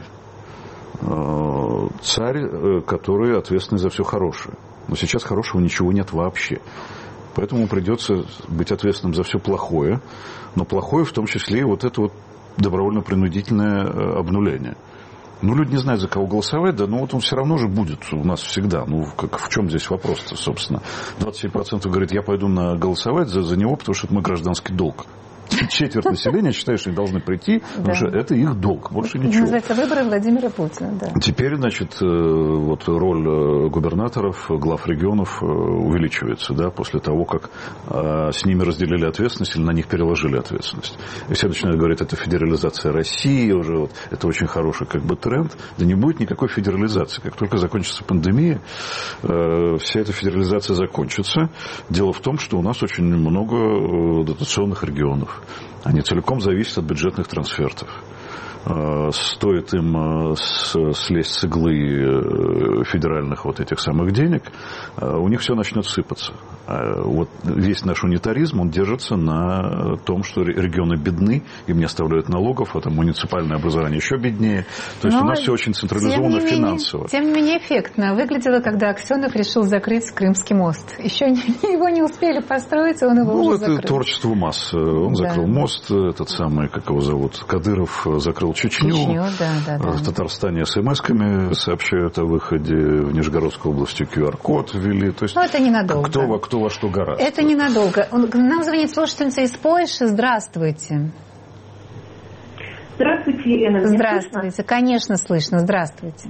Царь, который ответственный за все хорошее. Но сейчас хорошего ничего нет вообще. Поэтому придется быть ответственным за все плохое. Но плохое в том числе и вот это вот добровольно-принудительное обнуление. Люди не знают, за кого голосовать, да, он все равно же будет у нас всегда. В чем здесь вопрос-то, собственно? 27% говорит, я пойду голосовать за него, потому что это мой гражданский долг. Четверть населения считает, что они должны прийти, потому что это их долг, больше ничего.
Называется выборы Владимира Путина, да.
Теперь, вот роль губернаторов, глав регионов увеличивается, да, после того, как с ними разделили ответственность или на них переложили ответственность. И все начинают говорить, это федерализация России уже, вот, это очень хороший как бы тренд. Да не будет никакой федерализации. Как только закончится пандемия, вся эта федерализация закончится. Дело в том, что у нас очень много дотационных регионов. Они целиком зависят от бюджетных трансфертов. стоит им слезть с иглы федеральных вот этих самых денег, у них все начнет сыпаться. Вот весь наш унитаризм, он держится на том, что регионы бедны, им не оставляют налогов, а там муниципальное образование еще беднее. То есть у нас все очень централизовано финансово.
Тем не менее эффектно выглядело, когда Аксенов решил закрыть Крымский мост. Еще его не успели построить, он его уже закрыл.
Это творчество масс. Он закрыл мост, этот самый, как его зовут, Кадыров закрыл Чечню. В Татарстане смс-ками сообщают о выходе, в Нижегородской области QR-код ввели. То есть
это ненадолго.
Кто во что гораздо.
Это ненадолго. Нам звонит слушательница из Польши. Здравствуйте.
Здравствуйте, Елена.
Здравствуйте. Слышно? Конечно, слышно. Здравствуйте.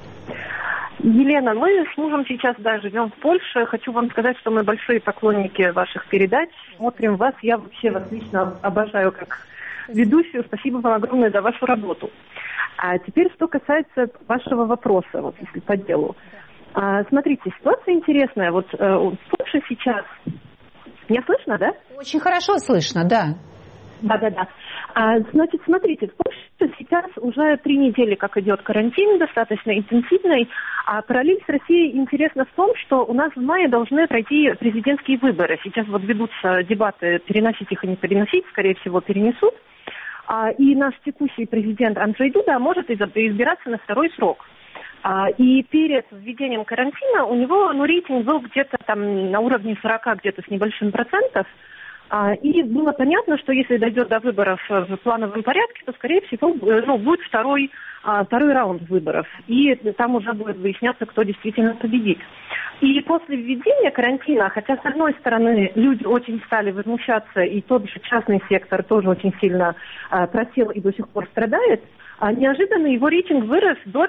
Елена, мы с мужем сейчас живем в Польше. Хочу вам сказать, что мы большие поклонники ваших передач. Смотрим вас. Я вообще вас лично обожаю как ведущую. Спасибо вам огромное за вашу работу. А теперь, что касается вашего вопроса, вот если по делу. Смотрите, ситуация интересная. Вот в Польше сейчас... Меня слышно, да?
Очень хорошо слышно, да.
Да. Значит, смотрите, в Польше сейчас уже 3 недели, как идет карантин, достаточно интенсивный. А параллель с Россией интересно в том, что у нас в мае должны пройти президентские выборы. Сейчас вот ведутся дебаты, переносить их и не переносить, скорее всего, перенесут. И наш текущий президент Анджей Дуда может избираться на 2-й срок. И перед введением карантина у него рейтинг был где-то там на уровне 40 где-то с небольшим процентов. И было понятно, что если дойдет до выборов в плановом порядке, то, скорее всего, будет второй раунд выборов. И там уже будет выясняться, кто действительно победит. И после введения карантина, хотя, с одной стороны, люди очень стали возмущаться, и тот же частный сектор тоже очень сильно просел и до сих пор страдает, неожиданно его рейтинг вырос до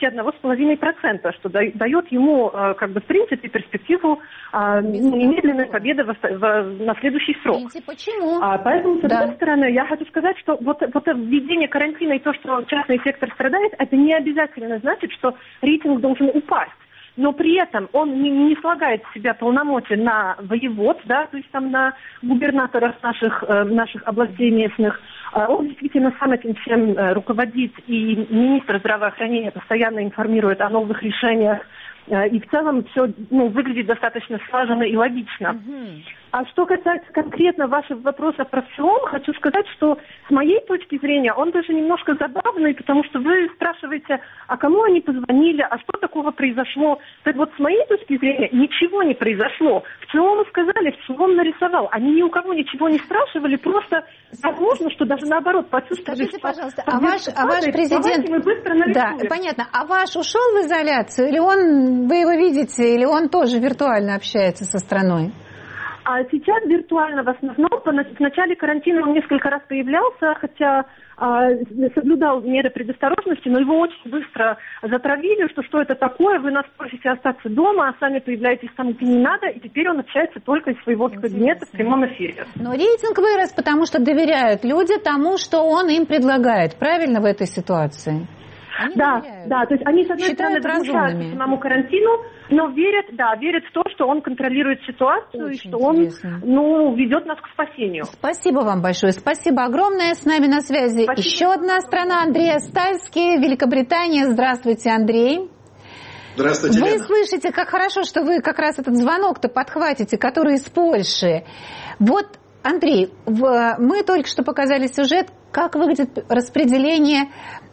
51,5%, что дает ему, в принципе, перспективу немедленной победы на следующий срок.
Почему?
Поэтому, с другой стороны, я хочу сказать, что вот введение карантина и то, что частный сектор страдает, это не обязательно значит, что рейтинг должен упасть. Но при этом он не слагает в себя полномочия на воевод, да, то есть там на губернаторов наших областей местных. Он действительно сам этим всем руководит, и министр здравоохранения постоянно информирует о новых решениях. И в целом все выглядит достаточно слаженно и логично. А что касается конкретно вашего вопроса про ВЦИОМ, хочу сказать, что с моей точки зрения он даже немножко забавный, потому что вы спрашиваете, а кому они позвонили, а что такого произошло. Так вот, с моей точки зрения ничего не произошло. ВЦИОМу сказали, ВЦИОМ нарисовал. Они ни у кого ничего не спрашивали, просто возможно, что даже наоборот почувствовали.
Скажите, пожалуйста, а ваш президент... Да, понятно. А ваш ушел в изоляцию, или вы его видите, или он тоже виртуально общается со страной?
А сейчас виртуально в основном. В начале карантина он несколько раз появлялся, хотя соблюдал меры предосторожности, но его очень быстро затравили, что это такое, вы нас просите остаться дома, а сами появляетесь там, где не надо, и теперь он общается только из своего кабинета в прямом эфире.
Но рейтинг вырос, потому что доверяют люди тому, что он им предлагает. Правильно в этой ситуации?
Да, то есть они, с одной стороны, возмущаются самому карантину, но верят в то, что он контролирует ситуацию. Очень и что интересно. Он ведет нас к спасению.
Спасибо вам большое. Спасибо огромное. С нами на связи еще одна страна, Андрей Астальский, Великобритания. Здравствуйте, Андрей.
Здравствуйте,
Вы
Лена.
слышите, как хорошо, что вы как раз этот звонок-то подхватите, который из Польши. Вот, Андрей, мы только что показали сюжет, как выглядит распределение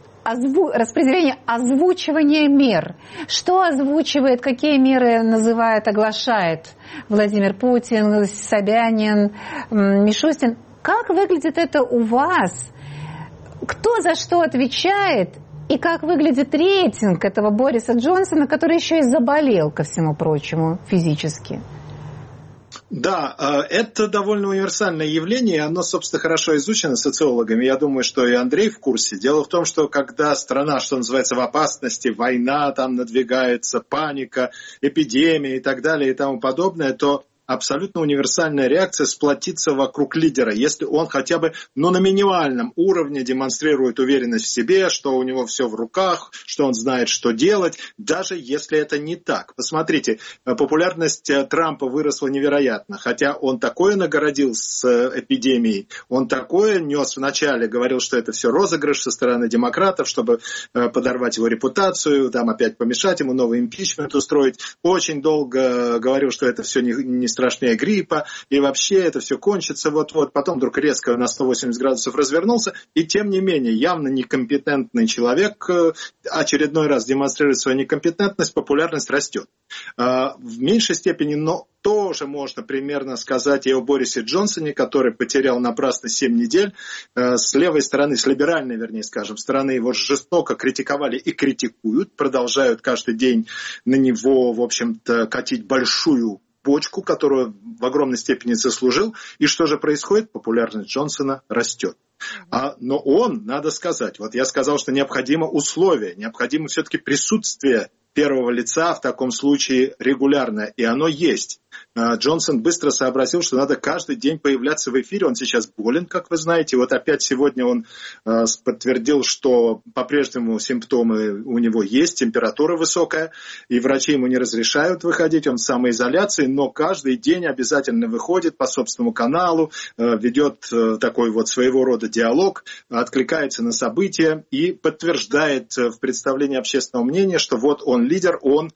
озвучивания мер. Что озвучивает, какие меры называет, оглашает Владимир Путин, Собянин, Мишустин. Как выглядит это у вас? Кто за что отвечает? И как выглядит рейтинг этого Бориса Джонсона, который еще и заболел, ко всему прочему, физически?
Да, это довольно универсальное явление, оно, собственно, хорошо изучено социологами. Я думаю, что и Андрей в курсе. Дело в том, что когда страна, что называется, в опасности, война там надвигается, паника, эпидемия и так далее и тому подобное, то абсолютно универсальная реакция сплотиться вокруг лидера, если он хотя бы на минимальном уровне демонстрирует уверенность в себе, что у него все в руках, что он знает, что делать, даже если это не так. Посмотрите, популярность Трампа выросла невероятно, хотя он такое нагородил с эпидемией, он такое нес вначале, говорил, что это все розыгрыш со стороны демократов, чтобы подорвать его репутацию, там опять помешать ему, новый импичмент устроить. Очень долго говорил, что это все не страшнее гриппа, и вообще это все кончится вот-вот. Потом вдруг резко на 180 градусов развернулся, и тем не менее явно некомпетентный человек очередной раз демонстрирует свою некомпетентность, популярность растет. В меньшей степени, но тоже можно примерно сказать и о Борисе Джонсоне, который потерял напрасно 7 недель. С левой стороны, с либеральной, вернее, скажем, стороны его жестоко критиковали и критикуют, продолжают каждый день на него, в общем-то, катить большую почку, которую в огромной степени заслужил. И что же происходит? Популярность Джонсона растет. Но он, надо сказать, вот я сказал, что необходимо условие, необходимо все-таки присутствие первого лица в таком случае регулярно, и оно есть. Джонсон быстро сообразил, что надо каждый день появляться в эфире. Он сейчас болен, как вы знаете. Вот опять сегодня он подтвердил, что по-прежнему симптомы у него есть, температура высокая, и врачи ему не разрешают выходить, он в самоизоляции, но каждый день обязательно выходит по собственному каналу, ведет такой вот своего рода диалог, откликается на события и подтверждает в представлении общественного мнения, что вот он лидер, он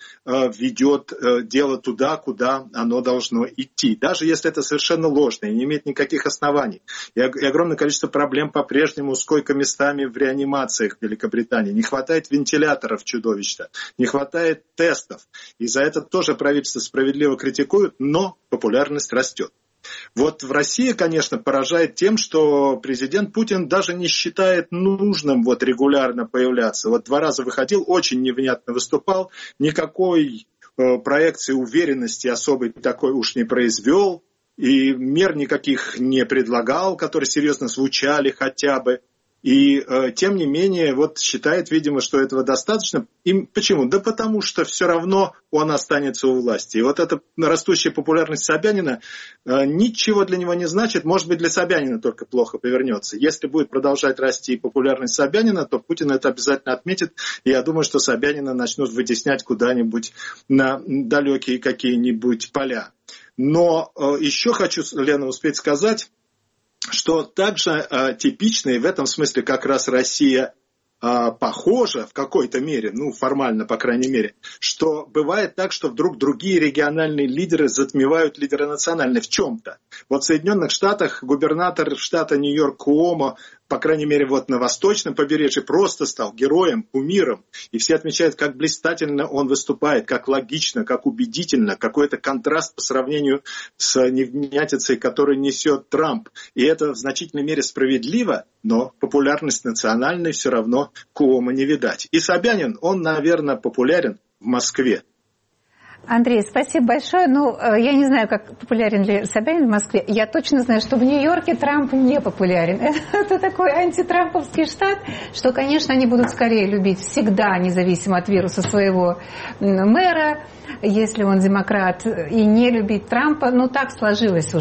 ведет дело туда, куда оно должно идти, даже если это совершенно ложно и не имеет никаких оснований. И огромное количество проблем по-прежнему с койко-местами в реанимациях в Великобритании. Не хватает вентиляторов чудовищно, не хватает тестов. И за это тоже правительство справедливо критикует, но популярность растет. Вот в России, конечно, поражает тем, что президент Путин даже не считает нужным вот регулярно появляться. Вот 2 раза выходил, очень невнятно выступал, никакой проекции уверенности особой такой уж не произвел, и мер никаких не предлагал, которые серьезно звучали хотя бы. И тем не менее вот считает, видимо, что этого достаточно. И почему? Да потому что все равно он останется у власти. И вот эта растущая популярность Собянина ничего для него не значит. Может быть, для Собянина только плохо повернется. Если будет продолжать расти популярность Собянина, то Путин это обязательно отметит. И я думаю, что Собянина начнут вытеснять куда-нибудь на далекие какие-нибудь поля. Но еще хочу, Лена, успеть сказать, что также типично, и в этом смысле как раз Россия похожа в какой-то мере, формально, по крайней мере, что бывает так, что вдруг другие региональные лидеры затмевают лидера национального в чем-то. Вот в Соединенных Штатах губернатор штата Нью-Йорк Куомо, по крайней мере, вот на восточном побережье, просто стал героем, кумиром. И все отмечают, как блистательно он выступает, как логично, как убедительно, какой-то контраст по сравнению с невнятицей, которую несет Трамп. И это в значительной мере справедливо, но популярность национальной все равно Куомо не видать. И Собянин, он, наверное, популярен в Москве.
Андрей, спасибо большое. Я не знаю, как популярен ли Собянин в Москве. Я точно знаю, что в Нью-Йорке Трамп не популярен. Это такой антитрамповский штат, что, конечно, они будут скорее любить всегда, независимо от вируса, своего мэра, если он демократ, и не любить Трампа. Так сложилось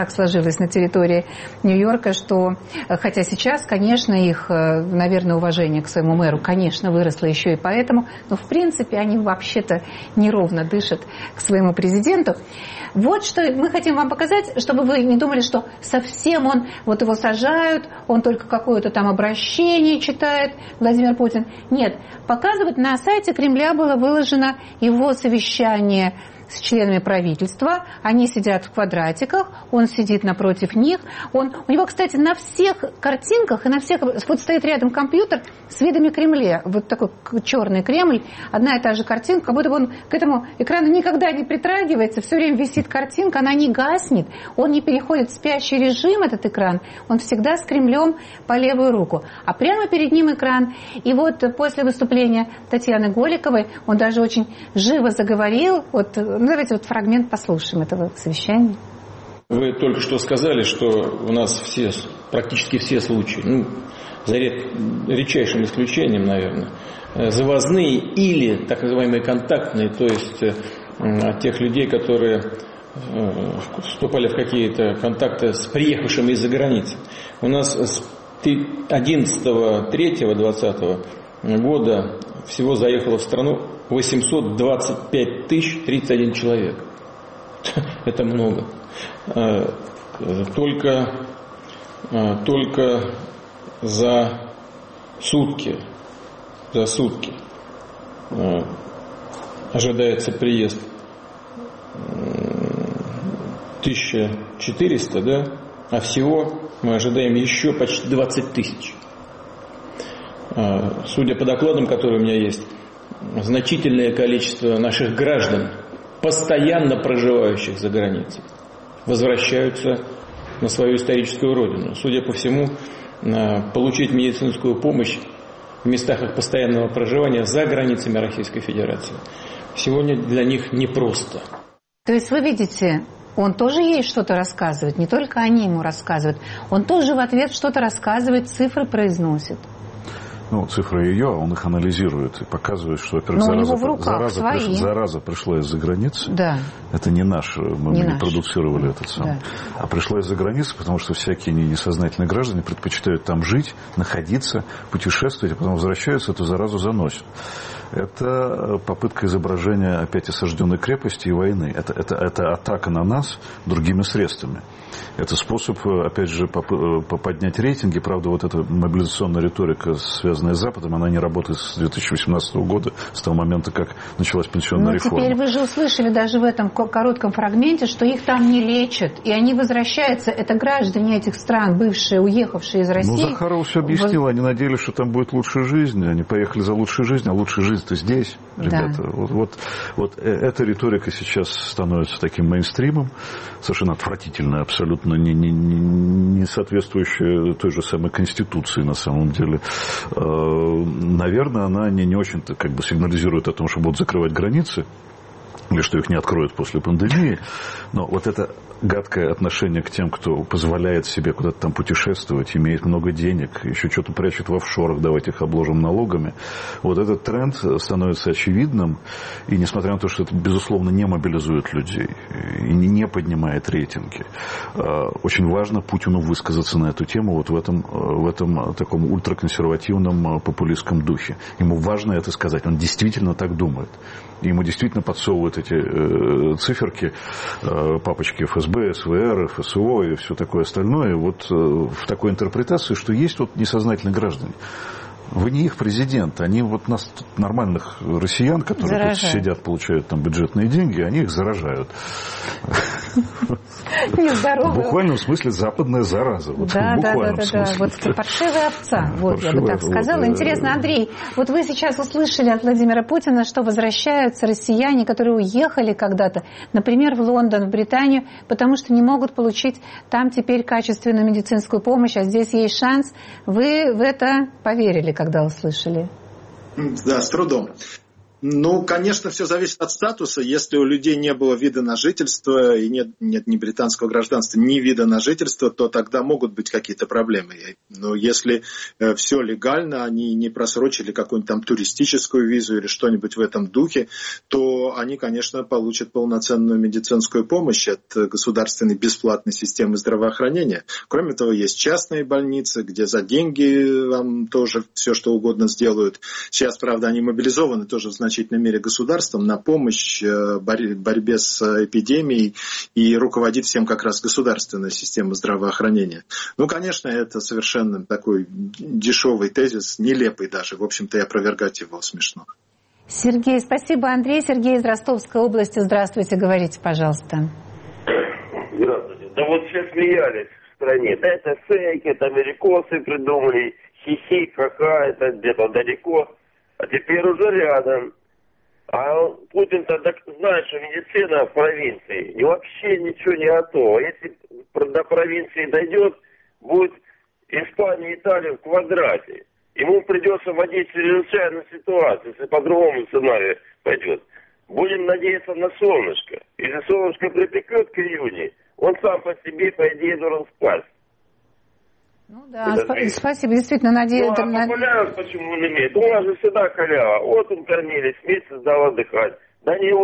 на территории Нью-Йорка, что, хотя сейчас, конечно, их, наверное, уважение к своему мэру, конечно, выросло еще и поэтому, но, в принципе, они вообще-то неровно дышат к своему президенту. Вот что мы хотим вам показать, чтобы вы не думали, что совсем его сажают, он только какое-то там обращение читает, Владимир Путин. Нет, показывать на сайте Кремля было выложено его совещание с членами правительства. Они сидят в квадратиках, он сидит напротив них. У него, кстати, на всех картинках и на всех... Вот стоит рядом компьютер с видами Кремля. Вот такой черный Кремль, одна и та же картинка, как будто бы он к этому экрану никогда не притрагивается, все время висит картинка, она не гаснет, он не переходит в спящий режим, этот экран, он всегда с Кремлем по левую руку. А прямо перед ним экран. И вот после выступления Татьяны Голиковой он даже очень живо заговорил. Давайте фрагмент послушаем этого совещания.
Вы только что сказали, что у нас практически все случаи, за редчайшим исключением, наверное, завозные или так называемые контактные, то есть от тех людей, которые вступали в какие-то контакты с приехавшими из-за границы. У нас с 11.03.2020 года всего заехало в страну 825 031 человек. Это много. Только за сутки ожидается приезд 1400, да? А всего мы ожидаем еще почти 20 000. Судя по докладам, которые у меня есть, значительное количество наших граждан, постоянно проживающих за границей, возвращаются на свою историческую родину. Судя по всему, получить медицинскую помощь в местах их постоянного проживания за границами Российской Федерации сегодня для них непросто.
То есть вы видите, он тоже ей что-то рассказывает, не только они ему рассказывают, он тоже в ответ что-то рассказывает, цифры произносит.
Ну, цифры ее, он их анализирует и показывает, что, во-первых, зараза пришла из-за границы. Да. Это не наш, мы не продуцировали этот сам. Да. А пришла из-за границы, потому что всякие несознательные граждане предпочитают там жить, находиться, путешествовать, а потом возвращаются, эту заразу заносят. Это попытка изображения опять осажденной крепости и войны. Это атака на нас другими средствами. Это способ, опять же, поднять рейтинги. Правда, вот эта мобилизационная риторика, связанная с Западом, она не работает с 2018 года, с того момента, как началась пенсионная реформа.
Теперь вы же услышали даже в этом коротком фрагменте, что их там не лечат, и они возвращаются. Это граждане этих стран, бывшие, уехавшие из России.
Ну, Захарова все объяснила. Они надеялись, что там будет лучшая жизнь. Они поехали за лучшей жизнью, а лучшая жизнь-то здесь, ребята. Да. Вот эта риторика сейчас становится таким мейнстримом, совершенно отвратительная, абсолютно не соответствующая той же самой Конституции на самом деле. Наверное, она не очень-то как бы сигнализирует о том, что будут закрывать границы, или что их не откроют после пандемии. Но вот это гадкое отношение к тем, кто позволяет себе куда-то там путешествовать, имеет много денег, еще что-то прячет в офшорах, давайте их обложим налогами. Вот этот тренд становится очевидным, и несмотря на то, что это, безусловно, не мобилизует людей и не поднимает рейтинги, очень важно Путину высказаться на эту тему вот в этом таком ультраконсервативном популистском духе. Ему важно это сказать, он действительно так думает. И ему действительно подсовывают эти циферки, папочки ФСБ, СВР, ФСО и все такое остальное, вот в такой интерпретации, что есть вот несознательные граждане. Вы не их президент, они вот нас, нормальных россиян, которые тут сидят, получают там бюджетные деньги, они их заражают. В буквальном смысле западная зараза.
Да. Вот паршивая овца, вот я бы так сказала. Интересно, Андрей, вот вы сейчас услышали от Владимира Путина, что возвращаются россияне, которые уехали когда-то, например, в Лондон, в Британию, потому что не могут получить там теперь качественную медицинскую помощь, а здесь есть шанс. Вы в это поверили, когда услышали?
Да, с трудом. Ну, конечно, все зависит от статуса. Если у людей не было вида на жительство и нет ни британского гражданства, ни вида на жительство, то тогда могут быть какие-то проблемы. Но если все легально, они не просрочили какую-нибудь там туристическую визу или что-нибудь в этом духе, то они, конечно, получат полноценную медицинскую помощь от государственной бесплатной системы здравоохранения. Кроме того, есть частные больницы, где за деньги вам тоже все что угодно сделают. Сейчас, правда, они мобилизованы тоже в значительной мере государством на помощь борьбе с эпидемией, и руководит всем как раз государственная система здравоохранения. Ну, конечно, это совершенно такой дешевый тезис, нелепый даже. В общем-то, и опровергать его смешно.
Сергей, спасибо, Андрей. Сергей из Ростовской области. Здравствуйте, говорите, пожалуйста.
Здравствуйте. Да вот все смеялись в стране. Да это фейк, это американцы придумали, хихи, ха-ха, это где-то далеко. А теперь уже рядом. А Путин-то знает, что медицина в провинции и вообще ничего не готово. Если до провинции дойдет, будет Испания и Италия в квадрате. Ему придется вводить чрезвычайную ситуацию, если по другому сценарию пойдет. Будем надеяться на солнышко. Если солнышко припекет к июню, он сам по себе, по идее, должен спать.
Ну да, спасибо, действительно, надеюсь.
Ну, а популярность почему он имеет? У нас же всегда халява. Вот он кормились, месяц дал отдыхать. До него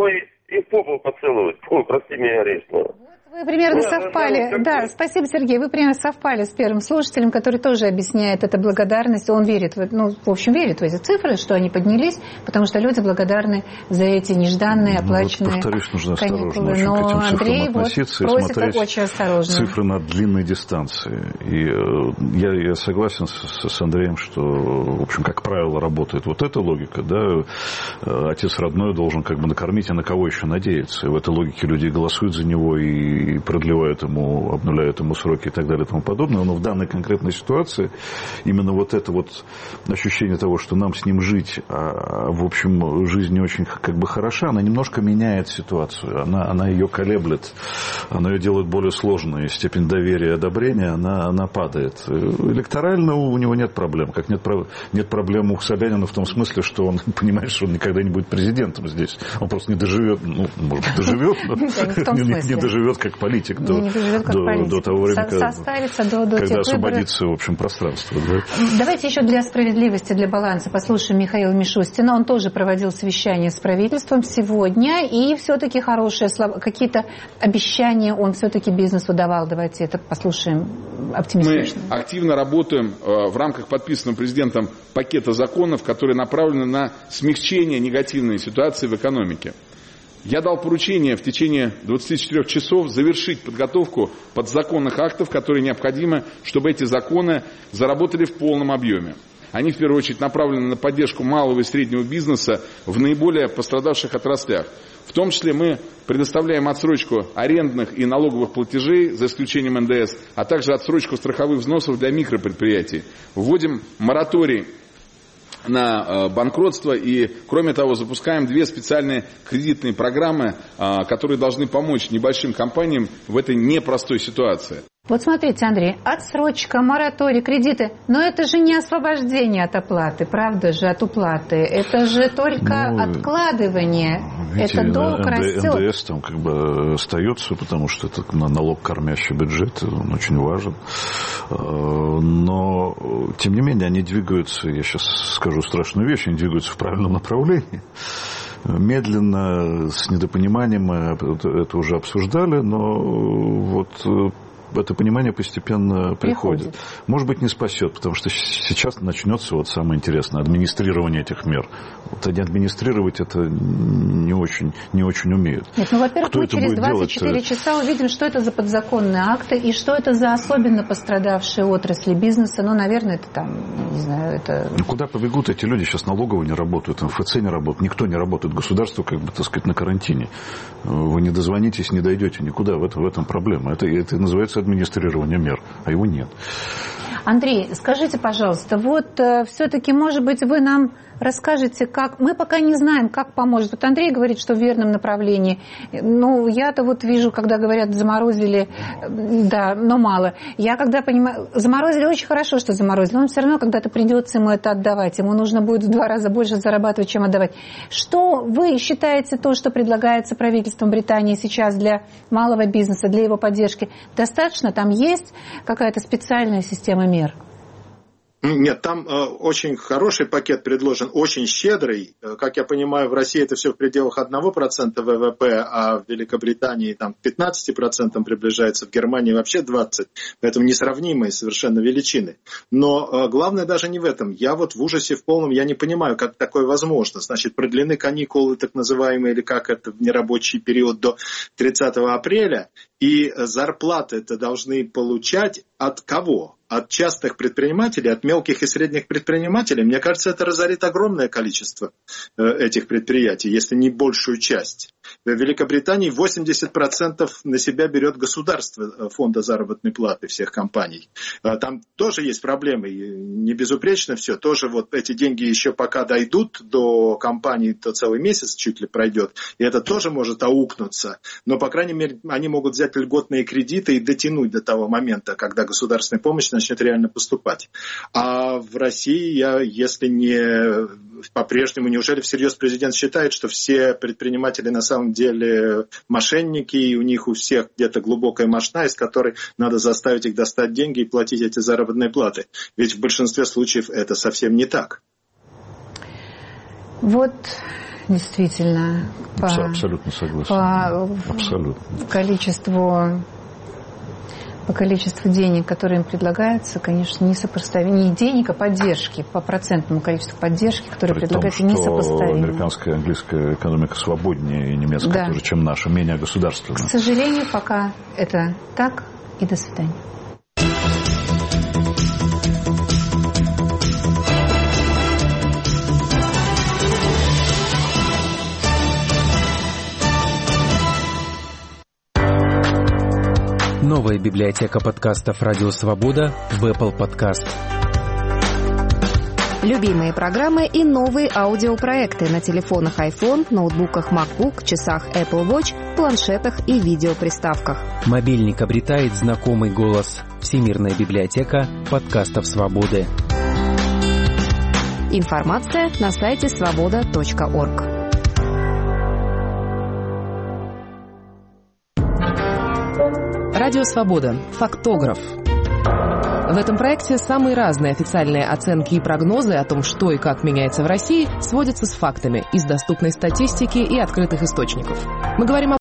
и в попу поцелуют. Фу, прости меня, грешного.
Вы примерно совпали. Да, спасибо, Сергей. Вы примерно совпали с первым слушателем, который тоже объясняет эту благодарность. Он верит, верит в эти цифры, что они поднялись, потому что люди благодарны за эти нежданные, оплаченные каникулы.
Но
Андрей
просит
очень осторожно.
Цифры на длинной дистанции. И я согласен с Андреем, что, в общем, как правило, работает вот эта логика. Да? Отец родной должен как бы накормить, а на кого еще надеяться. И в этой логике люди голосуют за него и продлевают ему, обнуляют ему сроки и так далее и тому подобное. Но в данной конкретной ситуации именно вот это вот ощущение того, что нам с ним жить, а в общем жизнь не очень как бы хороша, она немножко меняет ситуацию. Она ее колеблет, она ее делает более сложной. Степень доверия и одобрения, она падает. Электорально у него нет проблем. Как нет проблем у Собянина в том смысле, что он понимает, что он никогда не будет президентом здесь. Он просто не доживет, может быть, доживет, но не доживет как политик до того времени, когда освободится, в общем, пространство. Да?
Давайте еще для справедливости, для баланса послушаем Михаила Мишустина. Он тоже проводил совещание с правительством сегодня, и все-таки хорошие слова, какие-то обещания он все-таки бизнесу давал. Давайте это послушаем оптимистично.
Мы активно работаем в рамках подписанного президентом пакета законов, которые направлены на смягчение негативной ситуации в экономике. Я дал поручение в течение 24 часов завершить подготовку подзаконных актов, которые необходимы, чтобы эти законы заработали в полном объеме. Они, в первую очередь, направлены на поддержку малого и среднего бизнеса в наиболее пострадавших отраслях. В том числе мы предоставляем отсрочку арендных и налоговых платежей, за исключением НДС, а также отсрочку страховых взносов для микропредприятий. Вводим мораторий на банкротство и, кроме того, запускаем 2 специальные кредитные программы, которые должны помочь небольшим компаниям в этой непростой ситуации.
Вот смотрите, Андрей, отсрочка, мораторий, кредиты, но это же не освобождение от оплаты, правда же, от уплаты. Это же только откладывание.
Видите,
это долг растет.
НДС там как бы остается, потому что это налог, кормящий бюджет, он очень важен. Но, тем не менее, они двигаются, я сейчас скажу страшную вещь, они двигаются в правильном направлении. Медленно, с недопониманием, мы это уже обсуждали, но вот это понимание постепенно приходит. Может быть, не спасет, потому что сейчас начнется вот самое интересное, администрирование этих мер. Вот они администрировать это не очень умеют.
Нет, во-первых, мы через 24 часа увидим, что это за подзаконные акты и что это за особенно пострадавшие отрасли бизнеса. Наверное, это там, не знаю, это...
Куда побегут эти люди? Сейчас налоговые не работают, МФЦ не работает, никто не работает. Государство, так сказать, на карантине. Вы не дозвонитесь, не дойдете никуда. В этом проблема. Это называется администрирование мер, а его нет.
Андрей, скажите, пожалуйста, все-таки, может быть, вы нам расскажете, как... Мы пока не знаем, как поможет. Вот Андрей говорит, что в верном направлении. Я-то вижу, когда говорят, заморозили, да, но мало. Я когда понимаю, заморозили очень хорошо, что заморозили, но все равно когда-то придется ему это отдавать. Ему нужно будет в 2 раза больше зарабатывать, чем отдавать. Что вы считаете, то, что предлагается правительством Британии сейчас для малого бизнеса, для его поддержки, достаточно? Там есть какая-то специальная система мер?
Нет, там очень хороший пакет предложен, очень щедрый. Как я понимаю, в России это все в пределах 1% ВВП, а в Великобритании там, к 15% приближается, в Германии вообще 20%. Поэтому несравнимые совершенно величины. Но главное даже не в этом. Я в ужасе в полном, я не понимаю, как такое возможно. Значит, продлены каникулы так называемые, или как это, в нерабочий период до 30 апреля. И зарплаты это должны получать от кого? От частных предпринимателей, от мелких и средних предпринимателей. Мне кажется, это разорит огромное количество этих предприятий, если не большую часть. В Великобритании 80% на себя берет государство фонда заработной платы всех компаний. Там тоже есть проблемы, не безупречно все. Тоже эти деньги еще пока дойдут до компаний, то целый месяц чуть ли пройдет. И это тоже может аукнуться. Но, по крайней мере, они могут взять льготные кредиты и дотянуть до того момента, когда государственная помощь начнет реально поступать. А в России, если не по-прежнему, неужели всерьез президент считает, что все предприниматели на самом деле мошенники, и у них у всех где-то глубокая мошна, из которой надо заставить их достать деньги и платить эти заработные платы? Ведь в большинстве случаев это совсем не так.
Вот действительно
абсолютно согласен. По количеству денег, которые им предлагаются, конечно, несопоставимо. Не денег, а поддержки, по процентному количеству поддержки, которые предлагаются, несопоставимо. Американская и английская экономика свободнее, и немецкая тоже, чем наша, менее государственная.
К сожалению, пока это так, и до свидания.
Новая библиотека подкастов «Радио Свобода» в Apple Podcast.
Любимые программы и новые аудиопроекты на телефонах iPhone, ноутбуках MacBook, часах Apple Watch, планшетах и видеоприставках.
Мобильник обретает знакомый голос. Всемирная библиотека подкастов «Свободы».
Информация на сайте svoboda.org.
Радио «Свобода». Фактограф. В этом проекте самые разные официальные оценки и прогнозы о том, что и как меняется в России, сводятся с фактами из доступной статистики и открытых источников. Мы говорим об